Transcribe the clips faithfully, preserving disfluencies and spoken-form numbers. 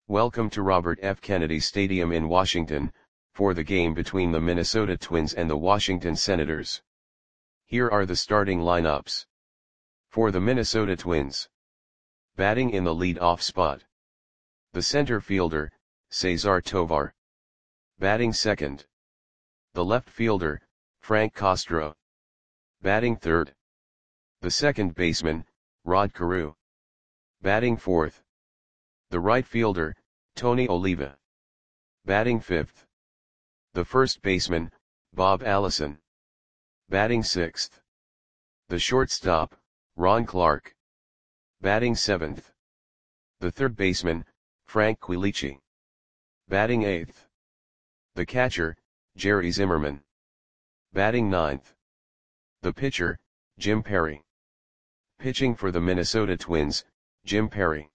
Welcome to Robert F. Kennedy Stadium in Washington, for the game between the Minnesota Twins and the Washington Senators. Here are the starting lineups. For the Minnesota Twins. Batting in the lead-off spot. The center fielder, Cesar Tovar. Batting second. The left fielder, Frank Castro. Batting third. The second baseman, Rod Carew. Batting fourth. The right fielder, Tony Oliva. Batting fifth. The first baseman, Bob Allison. Batting sixth. The shortstop, Ron Clark. Batting seventh. The third baseman, Frank Quilici. Batting eighth. The catcher, Jerry Zimmerman. Batting ninth. The pitcher, Jim Perry. Pitching for the Minnesota Twins, Jim Perry.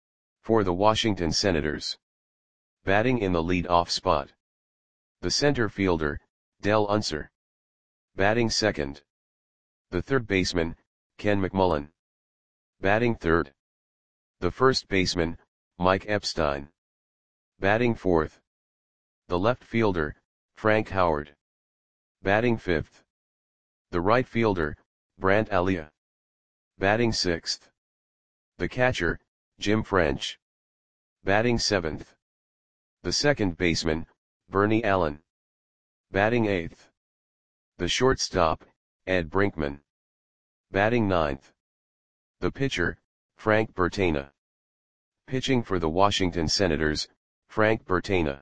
For the Washington Senators. Batting in the lead-off spot. The center fielder, Dell Unser. Batting second. The third baseman, Ken McMullen. Batting third. The first baseman, Mike Epstein. Batting fourth. The left fielder, Frank Howard. Batting fifth. The right fielder, Brandt Alia. Batting sixth. The catcher, Jim French. Batting seventh. The second baseman, Bernie Allen. Batting eighth. The shortstop, Ed Brinkman. Batting ninth. The pitcher, Frank Bertana. Pitching for the Washington Senators, Frank Bertana.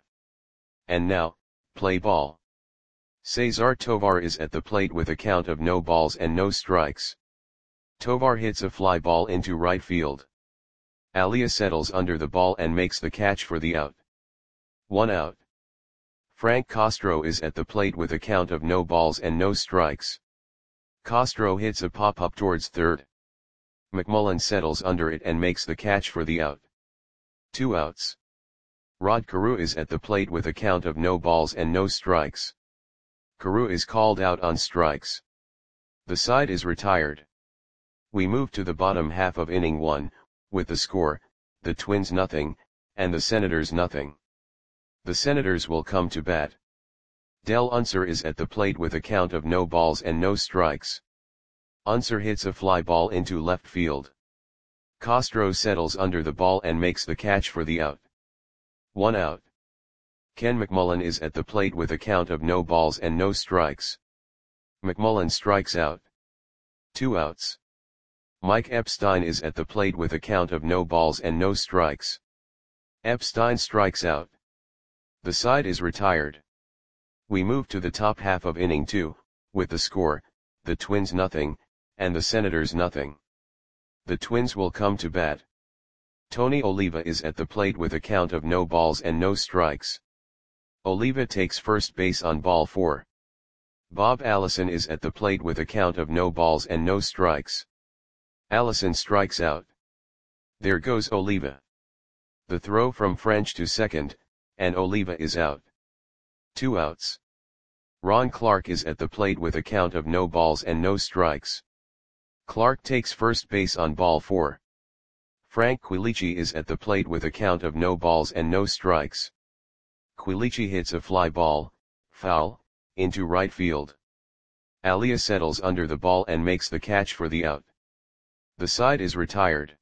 And now, play ball. Cesar Tovar is at the plate with a count of no balls and no strikes. Tovar hits a fly ball into right field. Alia settles under the ball and makes the catch for the out. One out. Frank Castro is at the plate with a count of no balls and no strikes. Castro hits a pop-up towards third. McMullen settles under it and makes the catch for the out. Two outs. Rod Carew is at the plate with a count of no balls and no strikes. Carew is called out on strikes. The side is retired. We move to the bottom half of inning one, with the score, the Twins nothing, and the Senators nothing. The Senators will come to bat. Dell Unser is at the plate with a count of no balls and no strikes. Unser hits a fly ball into left field. Castro settles under the ball and makes the catch for the out. One out. Ken McMullen is at the plate with a count of no balls and no strikes. McMullen strikes out. Two outs. Mike Epstein is at the plate with a count of no balls and no strikes. Epstein strikes out. The side is retired. We move to the top half of inning two, with the score, the Twins nothing, and the Senators nothing. The Twins will come to bat. Tony Oliva is at the plate with a count of no balls and no strikes. Oliva takes first base on ball four. Bob Allison is at the plate with a count of no balls and no strikes. Allison strikes out. There goes Oliva. The throw from French to second, and Oliva is out. Two outs. Ron Clark is at the plate with a count of no balls and no strikes. Clark takes first base on ball four. Frank Quilici is at the plate with a count of no balls and no strikes. Quilici hits a fly ball, foul, into right field. Alia settles under the ball and makes the catch for the out. The side is retired.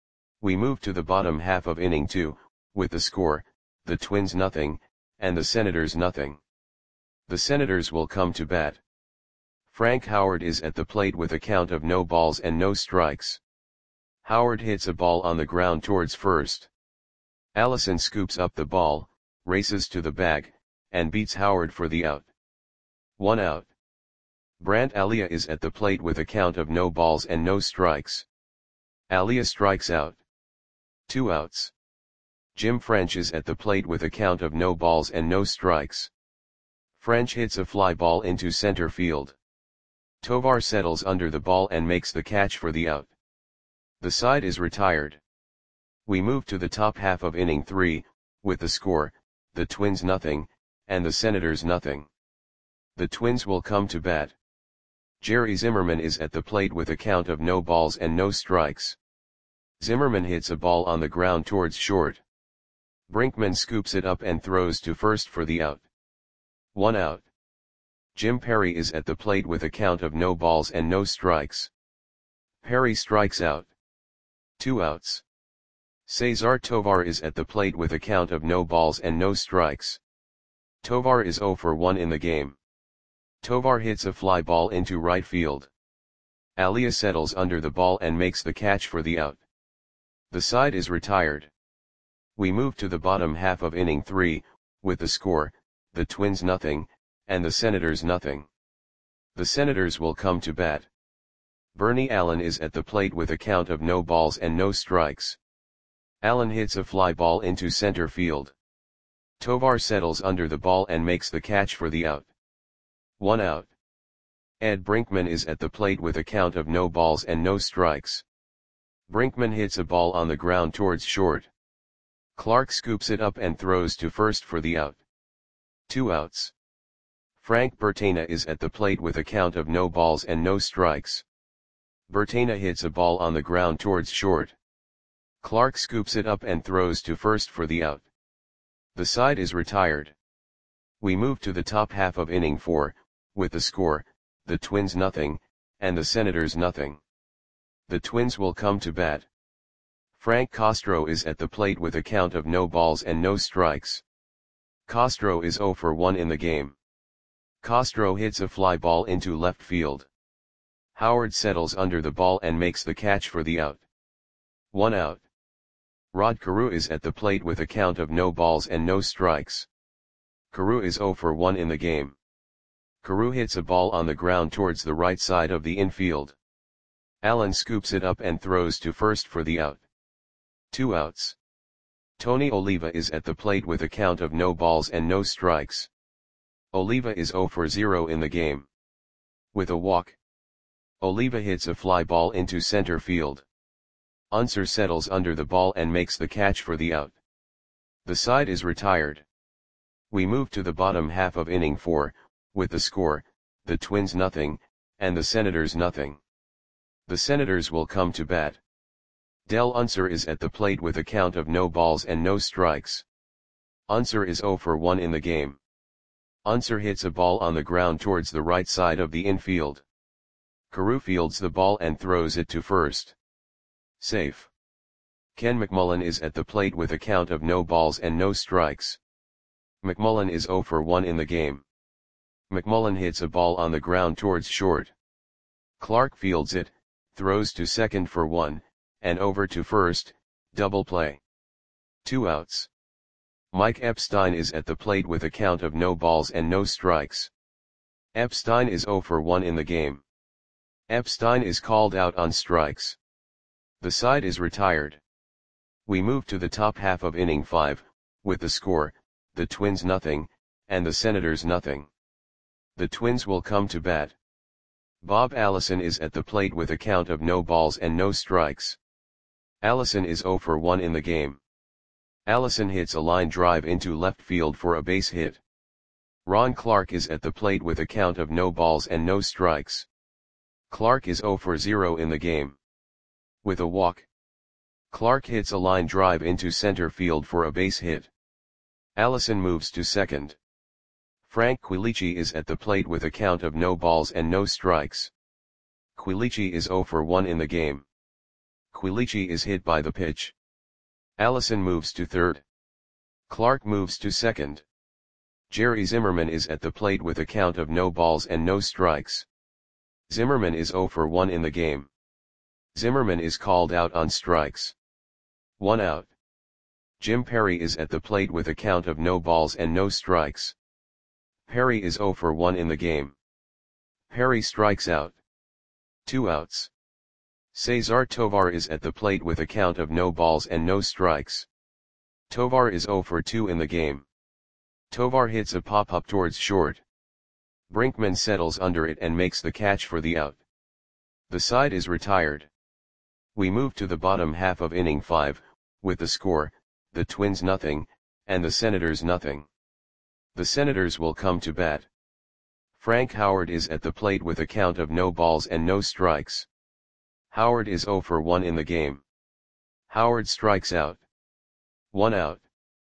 We move to the bottom half of inning two, with the score, the Twins nothing, and the Senators nothing. The Senators will come to bat. Frank Howard is at the plate with a count of no balls and no strikes. Howard hits a ball on the ground towards first. Allison scoops up the ball, races to the bag, and beats Howard for the out. One out. Brandt Alia is at the plate with a count of no balls and no strikes. Alia strikes out. Two outs. Jim French is at the plate with a count of no balls and no strikes. French hits a fly ball into center field. Tovar settles under the ball and makes the catch for the out. The side is retired. We move to the top half of inning three, with the score, the Twins nothing, and the Senators nothing. The Twins will come to bat. Jerry Zimmerman is at the plate with a count of no balls and no strikes. Zimmerman hits a ball on the ground towards short. Brinkman scoops it up and throws to first for the out. One out. Jim Perry is at the plate with a count of no balls and no strikes. Perry strikes out. Two outs. Cesar Tovar is at the plate with a count of no balls and no strikes. Tovar is zero for one in the game. Tovar hits a fly ball into right field. Alia settles under the ball and makes the catch for the out. The side is retired. We move to the bottom half of inning three, with the score, the Twins nothing, and the Senators nothing. The Senators will come to bat. Bernie Allen is at the plate with a count of no balls and no strikes. Allen hits a fly ball into center field. Tovar settles under the ball and makes the catch for the out. One out. Ed Brinkman is at the plate with a count of no balls and no strikes. Brinkman hits a ball on the ground towards short. Clark scoops it up and throws to first for the out. Two outs. Frank Bertena is at the plate with a count of no balls and no strikes. Bertena hits a ball on the ground towards short. Clark scoops it up and throws to first for the out. The side is retired. We move to the top half of inning four, with the score, the Twins nothing, and the Senators nothing. The Twins will come to bat. Frank Castro is at the plate with a count of no balls and no strikes. Castro is zero for one in the game. Castro hits a fly ball into left field. Howard settles under the ball and makes the catch for the out. One out. Rod Carew is at the plate with a count of no balls and no strikes. Carew is zero for one in the game. Carew hits a ball on the ground towards the right side of the infield. Allen scoops it up and throws to first for the out. Two outs. Tony Oliva is at the plate with a count of no balls and no strikes. Oliva is zero for zero in the game. With a walk, Oliva hits a fly ball into center field. Unser settles under the ball and makes the catch for the out. The side is retired. We move to the bottom half of inning four, with the score, the Twins nothing, and the Senators nothing. The Senators will come to bat. Del Unser is at the plate with a count of no balls and no strikes. Unser is zero for one in the game. Unser hits a ball on the ground towards the right side of the infield. Carew fields the ball and throws it to first. Safe. Ken McMullen is at the plate with a count of no balls and no strikes. McMullen is zero for one in the game. McMullen hits a ball on the ground towards short. Clark fields it, throws to second for one, and over to first, double play. Two outs. Mike Epstein is at the plate with a count of no balls and no strikes. Epstein is zero for one in the game. Epstein is called out on strikes. The side is retired. We move to the top half of inning five, with the score, the Twins nothing, and the Senators nothing. The Twins will come to bat. Bob Allison is at the plate with a count of no balls and no strikes. Allison is zero for one in the game. Allison hits a line drive into left field for a base hit. Ron Clark is at the plate with a count of no balls and no strikes. Clark is zero for zero in the game. With a walk, Clark hits a line drive into center field for a base hit. Allison moves to second. Frank Quilici is at the plate with a count of no balls and no strikes. Quilici is zero for one in the game. Quilici is hit by the pitch. Allison moves to third. Clark moves to second. Jerry Zimmerman is at the plate with a count of no balls and no strikes. Zimmerman is zero for one in the game. Zimmerman is called out on strikes. One out. Jim Perry is at the plate with a count of no balls and no strikes. Perry is zero for one in the game. Perry strikes out. Two outs. Cesar Tovar is at the plate with a count of no balls and no strikes. Tovar is zero for two in the game. Tovar hits a pop-up towards short. Brinkman settles under it and makes the catch for the out. The side is retired. We move to the bottom half of inning five, with the score, the Twins nothing, and the Senators nothing. The Senators will come to bat. Frank Howard is at the plate with a count of no balls and no strikes. Howard is zero for one in the game. Howard strikes out. One out.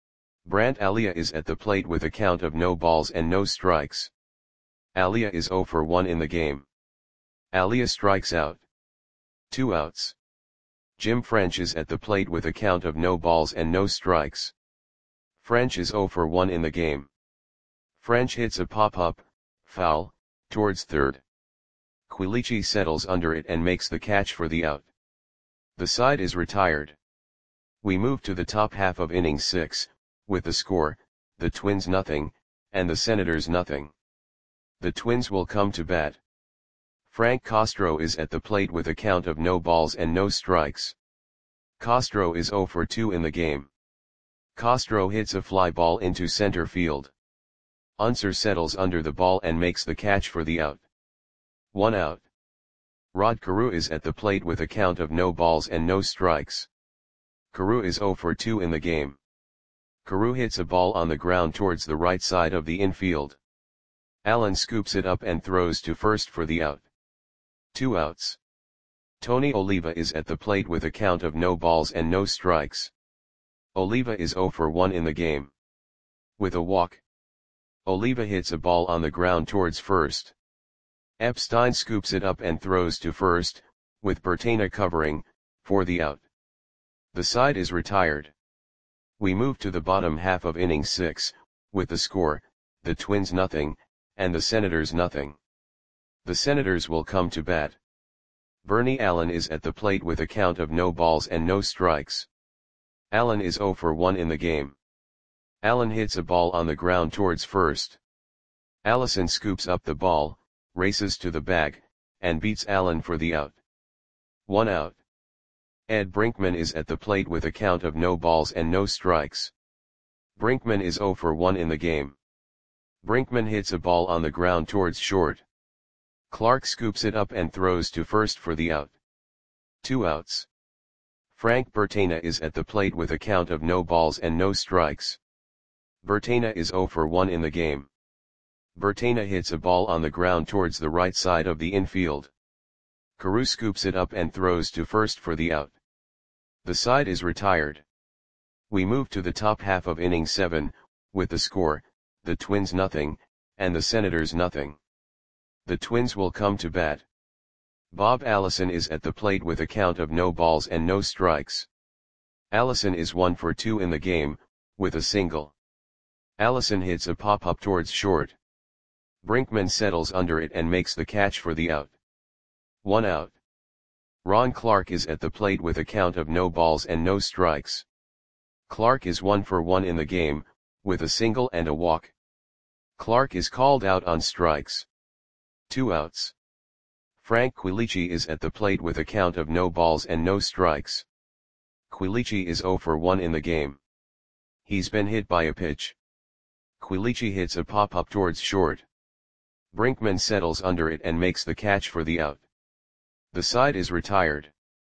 Brant Alia is at the plate with a count of no balls and no strikes. Alia is zero for one in the game. Alia strikes out. Two outs. Jim French is at the plate with a count of no balls and no strikes. French is zero for one in the game. French hits a pop-up, foul, towards third. Quilici settles under it and makes the catch for the out. The side is retired. We move to the top half of inning six, with the score, the Twins nothing, and the Senators nothing. The Twins will come to bat. Frank Castro is at the plate with a count of no balls and no strikes. Castro is zero for two in the game. Castro hits a fly ball into center field. Unser settles under the ball and makes the catch for the out. One out. Rod Carew is at the plate with a count of no balls and no strikes. Carew is zero for two in the game. Carew hits a ball on the ground towards the right side of the infield. Allen scoops it up and throws to first for the out. Two outs. Tony Oliva is at the plate with a count of no balls and no strikes. Oliva is zero for one in the game. With a walk, Oliva hits a ball on the ground towards first. Epstein scoops it up and throws to first, with Bertena covering, for the out. The side is retired. We move to the bottom half of inning six, with the score, the Twins nothing, and the Senators nothing. The Senators will come to bat. Bernie Allen is at the plate with a count of no balls and no strikes. Allen is zero for one in the game. Allen hits a ball on the ground towards first. Allison scoops up the ball, races to the bag, and beats Allen for the out. One out. Ed Brinkman is at the plate with a count of no balls and no strikes. Brinkman is zero for one in the game. Brinkman hits a ball on the ground towards short. Clark scoops it up and throws to first for the out. Two outs. Frank Bertena is at the plate with a count of no balls and no strikes. Bertena is zero for one in the game. Bertena hits a ball on the ground towards the right side of the infield. Carew scoops it up and throws to first for the out. The side is retired. We move to the top half of inning seven, with the score, the Twins nothing, and the Senators nothing. The Twins will come to bat. Bob Allison is at the plate with a count of no balls and no strikes. Allison is one for two in the game, with a single. Allison hits a pop-up towards short. Brinkman settles under it and makes the catch for the out. One out. Ron Clark is at the plate with a count of no balls and no strikes. Clark is one for one in the game, with a single and a walk. Clark is called out on strikes. Two outs. Frank Quilici is at the plate with a count of no balls and no strikes. Quilici is zero for one in the game. He's been hit by a pitch. Quilici hits a pop-up towards short. Brinkman settles under it and makes the catch for the out. The side is retired.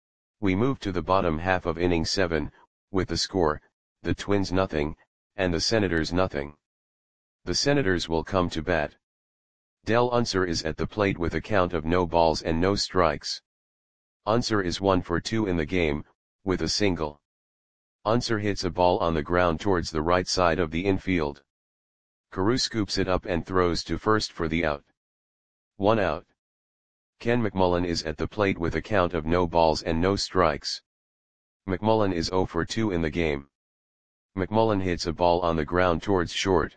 We move to the bottom half of inning seven, with the score, the Twins nothing, and the Senators nothing. The Senators will come to bat. Del Unser is at the plate with a count of no balls and no strikes. Unser is one for two in the game, with a single. Unser hits a ball on the ground towards the right side of the infield. Carew scoops it up and throws to first for the out. One out. Ken McMullen is at the plate with a count of no balls and no strikes. McMullen is zero for two in the game. McMullen hits a ball on the ground towards short.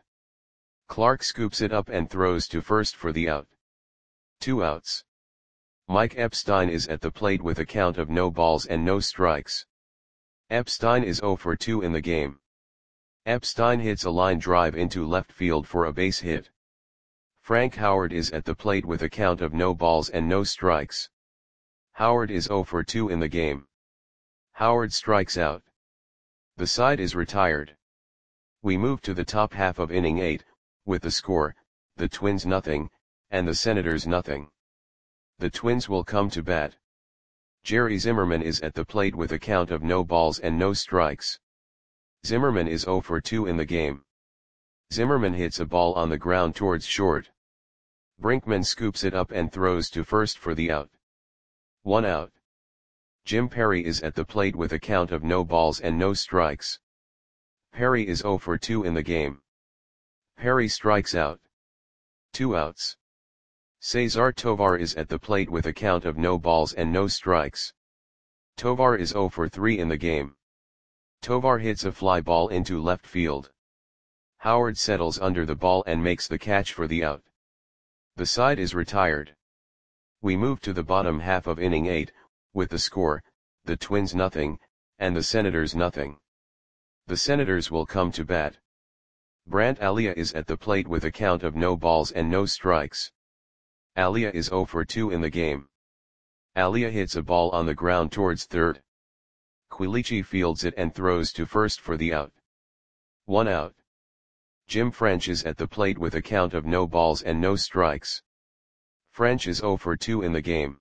Clark scoops it up and throws to first for the out. Two outs. Mike Epstein is at the plate with a count of no balls and no strikes. Epstein is zero for two in the game. Epstein hits a line drive into left field for a base hit. Frank Howard is at the plate with a count of no balls and no strikes. Howard is zero for two in the game. Howard strikes out. The side is retired. We move to the top half of inning eight, with the score, the Twins nothing, and the Senators nothing. The Twins will come to bat. Jerry Zimmerman is at the plate with a count of no balls and no strikes. Zimmerman is zero for two in the game. Zimmerman hits a ball on the ground towards short. Brinkman scoops it up and throws to first for the out. One out. Jim Perry is at the plate with a count of no balls and no strikes. Perry is zero for two in the game. Perry strikes out. Two outs. Cesar Tovar is at the plate with a count of no balls and no strikes. Tovar is zero for three in the game. Tovar hits a fly ball into left field. Howard settles under the ball and makes the catch for the out. The side is retired. We move to the bottom half of inning eight, with the score, the Twins nothing, and the Senators nothing. The Senators will come to bat. Brant Alia is at the plate with a count of no balls and no strikes. Alia is zero for two in the game. Alia hits a ball on the ground towards third. Quilici fields it and throws to first for the out. One out. Jim French is at the plate with a count of no balls and no strikes. French is zero for two in the game.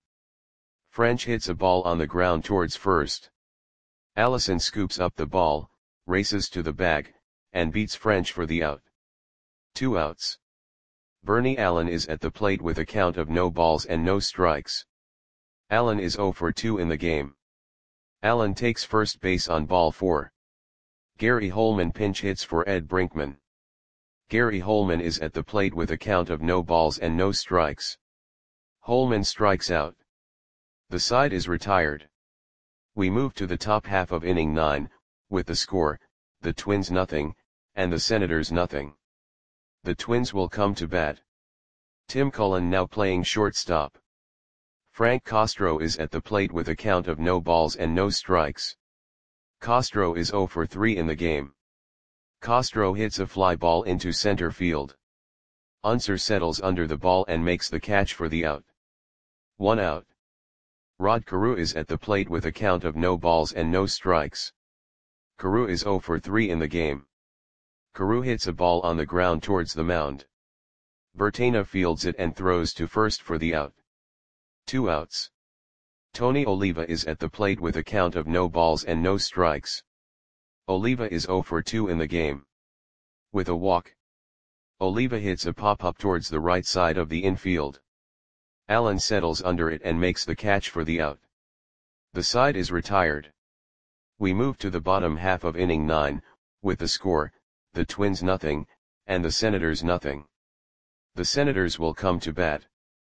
French hits a ball on the ground towards first. Allison scoops up the ball, races to the bag, and beats French for the out. Two outs. Bernie Allen is at the plate with a count of no balls and no strikes. Allen is zero for two in the game. Allen takes first base on ball four. Gary Holman pinch hits for Ed Brinkman. Gary Holman is at the plate with a count of no balls and no strikes. Holman strikes out. The side is retired. We move to the top half of inning nine, with the score, the Twins nothing, and the Senators nothing. The Twins will come to bat. Tim Cullen now playing shortstop. Frank Castro is at the plate with a count of no balls and no strikes. Castro is zero for three in the game. Castro hits a fly ball into center field. Unser settles under the ball and makes the catch for the out. One out. Rod Carew is at the plate with a count of no balls and no strikes. Carew is zero for three in the game. Carew hits a ball on the ground towards the mound. Bertena fields it and throws to first for the out. Two outs. Tony Oliva is at the plate with a count of no balls and no strikes. Oliva is zero for two in the game. With a walk. Oliva hits a pop-up towards the right side of the infield. Allen settles under it and makes the catch for the out. The side is retired. We move to the bottom half of inning nine, with the score, the Twins nothing, and the Senators nothing. The Senators will come to bat.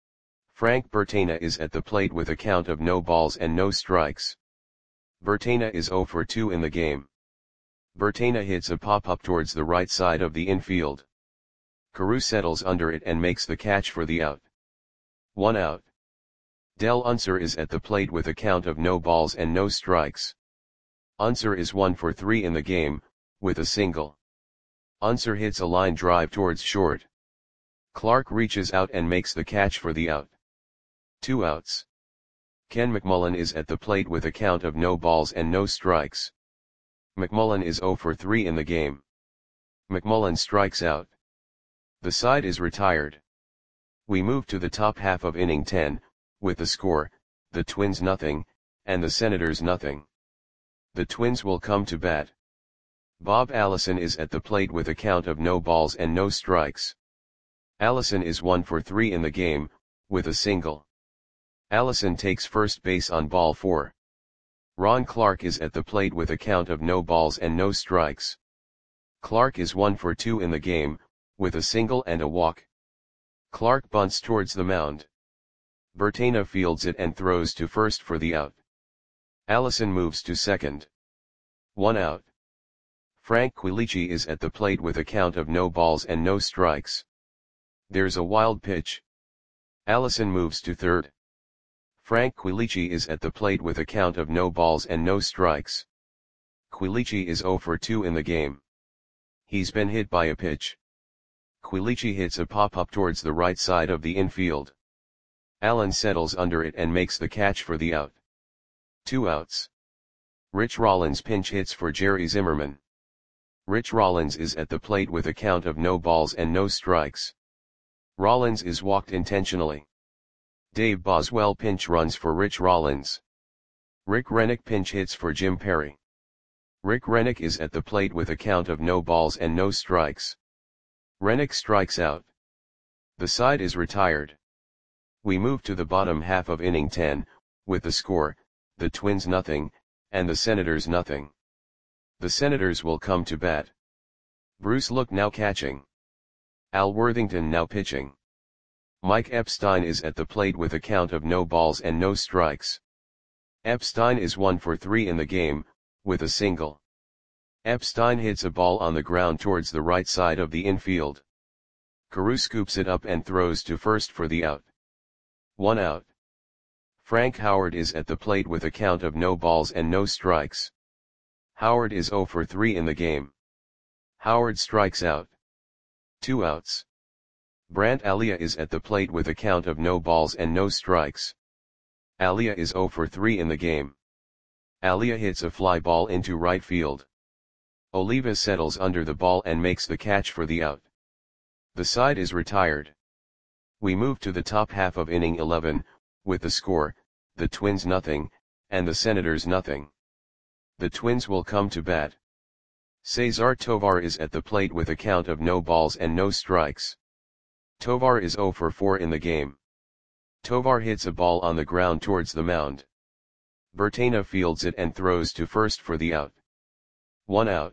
Frank Bertena is at the plate with a count of no balls and no strikes. Bertena is zero for two in the game. Bertena hits a pop-up towards the right side of the infield. Carew settles under it and makes the catch for the out. One out. Del Unser is at the plate with a count of no balls and no strikes. Unser is one for three in the game, with a single. Unser hits a line drive towards short. Clark reaches out and makes the catch for the out. Two outs. Ken McMullen is at the plate with a count of no balls and no strikes. McMullen is zero for three in the game. McMullen strikes out. The side is retired. We move to the top half of inning ten, with the score, the Twins nothing, and the Senators nothing. The Twins will come to bat. Bob Allison is at the plate with a count of no balls and no strikes. Allison is one for three in the game, with a single. Allison takes first base on ball four. Ron Clark is at the plate with a count of no balls and no strikes. Clark is one for two in the game, with a single and a walk. Clark bunts towards the mound. Bertena fields it and throws to first for the out. Allison moves to second. One out. Frank Quilici is at the plate with a count of no balls and no strikes. There's a wild pitch. Allison moves to third. Frank Quilici is at the plate with a count of no balls and no strikes. Quilici is zero for two in the game. He's been hit by a pitch. Quilici hits a pop-up towards the right side of the infield. Allen settles under it and makes the catch for the out. Two outs. Rich Rollins pinch hits for Jerry Zimmerman. Rich Rollins is at the plate with a count of no balls and no strikes. Rollins is walked intentionally. Dave Boswell pinch runs for Rich Rollins. Rick Rennick pinch hits for Jim Perry. Rick Rennick is at the plate with a count of no balls and no strikes. Rennick strikes out. The side is retired. We move to the bottom half of inning ten, with the score, the Twins nothing, and the Senators nothing. The Senators will come to bat. Bruce Look now catching. Al Worthington now pitching. Mike Epstein is at the plate with a count of no balls and no strikes. Epstein is one for three in the game, with a single. Epstein hits a ball on the ground towards the right side of the infield. Carew scoops it up and throws to first for the out. One out. Frank Howard is at the plate with a count of no balls and no strikes. Howard is zero for three in the game. Howard strikes out. Two outs. Brant Alia is at the plate with a count of no balls and no strikes. Alia is zero for three in the game. Alia hits a fly ball into right field. Oliva settles under the ball and makes the catch for the out. The side is retired. We move to the top half of inning eleven, with the score, the Twins nothing, and the Senators nothing. The Twins will come to bat. Cesar Tovar is at the plate with a count of no balls and no strikes. Tovar is zero for four in the game. Tovar hits a ball on the ground towards the mound. Bertena fields it and throws to first for the out. One out.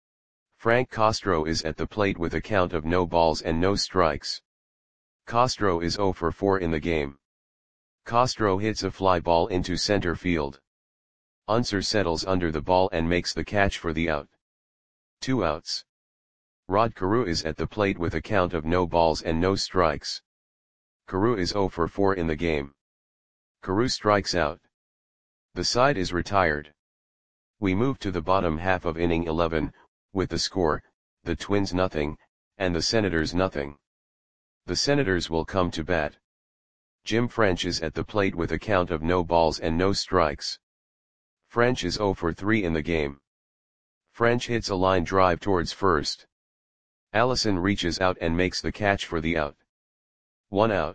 Frank Castro is at the plate with a count of no balls and no strikes. Castro is zero for four in the game. Castro hits a fly ball into center field. Unser settles under the ball and makes the catch for the out. Two outs. Rod Carew is at the plate with a count of no balls and no strikes. Carew is zero for four in the game. Carew strikes out. The side is retired. We move to the bottom half of inning eleven, with the score, the Twins nothing, and the Senators nothing. The Senators will come to bat. Jim French is at the plate with a count of no balls and no strikes. French is zero for three in the game. French hits a line drive towards first. Allison reaches out and makes the catch for the out. One out.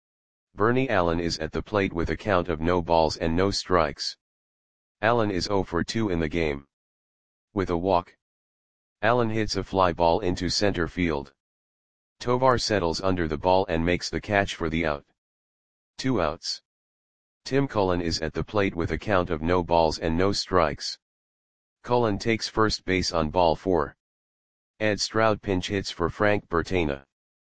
Bernie Allen is at the plate with a count of no balls and no strikes. Allen is zero for two in the game. With a walk. Allen hits a fly ball into center field. Tovar settles under the ball and makes the catch for the out. Two outs. Tim Cullen is at the plate with a count of no balls and no strikes. Cullen takes first base on ball four. Ed Stroud pinch hits for Frank Bertena.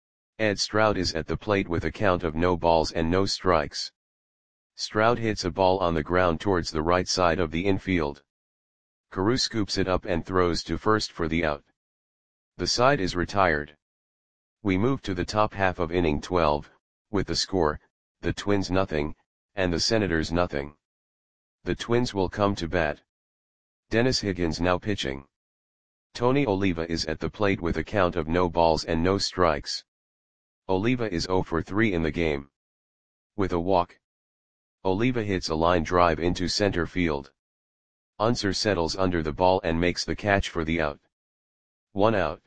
Ed Stroud is at the plate with a count of no balls and no strikes. Stroud hits a ball on the ground towards the right side of the infield. Carew scoops it up and throws to first for the out. The side is retired. We move to the top half of inning twelve, with the score, the Twins nothing, and the Senators nothing. The Twins will come to bat. Dennis Higgins now pitching. Tony Oliva is at the plate with a count of no balls and no strikes. Oliva is zero for three in the game. With a walk. Oliva hits a line drive into center field. Unser settles under the ball and makes the catch for the out. One out.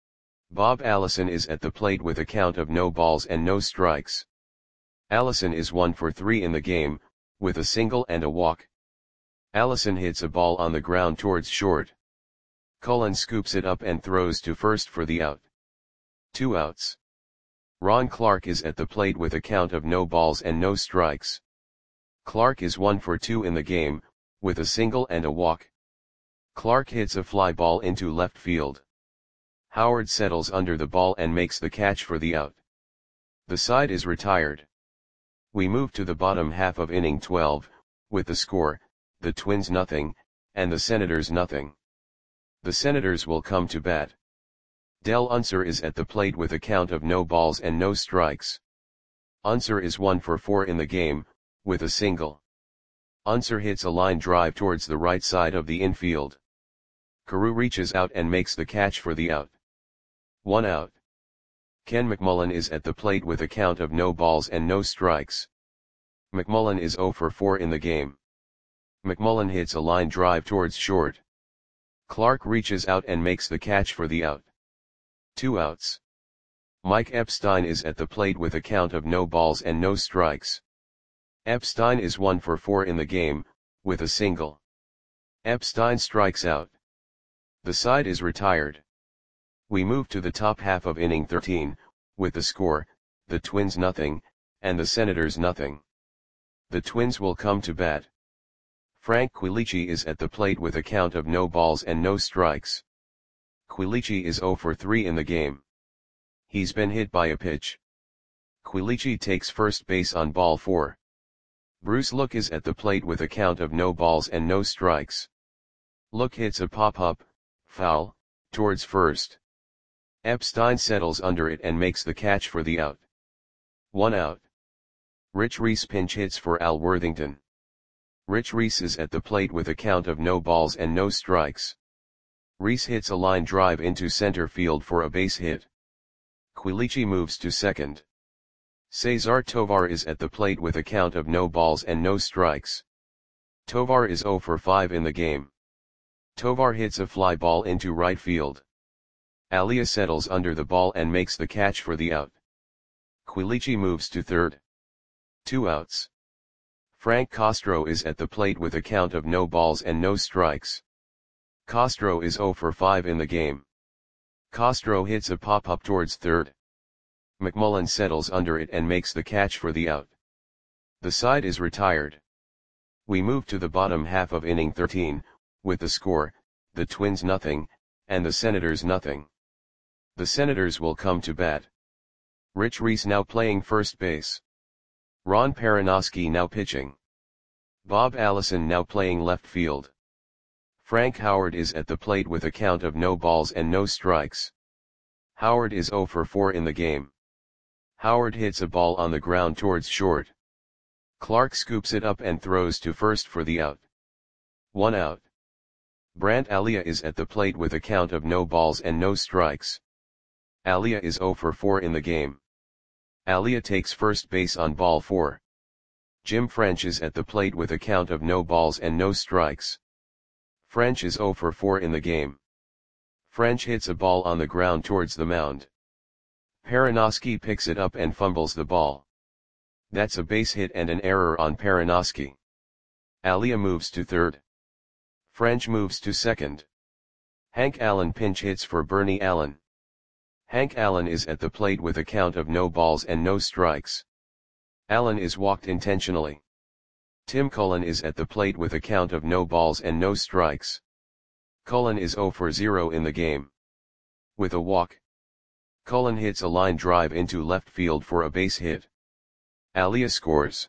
Bob Allison is at the plate with a count of no balls and no strikes. Allison is one for three in the game, with a single and a walk. Allison hits a ball on the ground towards short. Cullen scoops it up and throws to first for the out. Two outs. Ron Clark is at the plate with a count of no balls and no strikes. Clark is one for two in the game, with a single and a walk. Clark hits a fly ball into left field. Howard settles under the ball and makes the catch for the out. The side is retired. We move to the bottom half of inning twelve, with the score, the Twins nothing, and the Senators nothing. The Senators will come to bat. Del Unser is at the plate with a count of no balls and no strikes. Unser is one for four in the game, with a single. Unser hits a line drive towards the right side of the infield. Carew reaches out and makes the catch for the out. One out. Ken McMullen is at the plate with a count of no balls and no strikes. McMullen is zero for four in the game. McMullen hits a line drive towards short. Clark reaches out and makes the catch for the out. Two outs. Mike Epstein is at the plate with a count of no balls and no strikes. Epstein is one for four in the game, with a single. Epstein strikes out. The side is retired. We move to the top half of inning thirteen, with the score, the Twins nothing, and the Senators nothing. The Twins will come to bat. Frank Quilici is at the plate with a count of no balls and no strikes. Quilici is zero for three in the game. He's been hit by a pitch. Quilici takes first base on ball four. Bruce Look is at the plate with a count of no balls and no strikes. Look hits a pop-up, foul, towards first. Epstein settles under it and makes the catch for the out. One out. Rich Reese pinch hits for Al Worthington. Rich Reese is at the plate with a count of no balls and no strikes. Reese hits a line drive into center field for a base hit. Quilici moves to second. Cesar Tovar is at the plate with a count of no balls and no strikes. Tovar is zero for five in the game. Tovar hits a fly ball into right field. Alia settles under the ball and makes the catch for the out. Quilici moves to third. Two outs. Frank Castro is at the plate with a count of no balls and no strikes. Castro is zero for five in the game. Castro hits a pop-up towards third. McMullen settles under it and makes the catch for the out. The side is retired. We move to the bottom half of inning thirteen, with the score, the Twins nothing, and the Senators nothing. The Senators will come to bat. Rich Reese now playing first base. Ron Perinoski now pitching. Bob Allison now playing left field. Frank Howard is at the plate with a count of no balls and no strikes. Howard is zero for four in the game. Howard hits a ball on the ground towards short. Clark scoops it up and throws to first for the out. One out. Brant Alia is at the plate with a count of no balls and no strikes. Alia is zero for four in the game. Alia takes first base on ball four. Jim French is at the plate with a count of no balls and no strikes. French is zero for four in the game. French hits a ball on the ground towards the mound. Perinoski picks it up and fumbles the ball. That's a base hit and an error on Perinoski. Alia moves to third. French moves to second. Hank Allen pinch hits for Bernie Allen. Hank Allen is at the plate with a count of no balls and no strikes. Allen is walked intentionally. Tim Cullen is at the plate with a count of no balls and no strikes. Cullen is zero for zero in the game. With a walk, Cullen hits a line drive into left field for a base hit. Alia scores.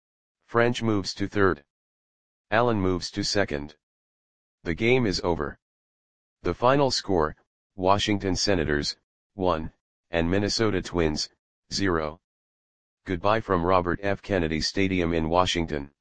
French moves to third. Allen moves to second. The game is over. The final score, Washington Senators, one, and Minnesota Twins, zero. Goodbye from Robert F. Kennedy Stadium in Washington.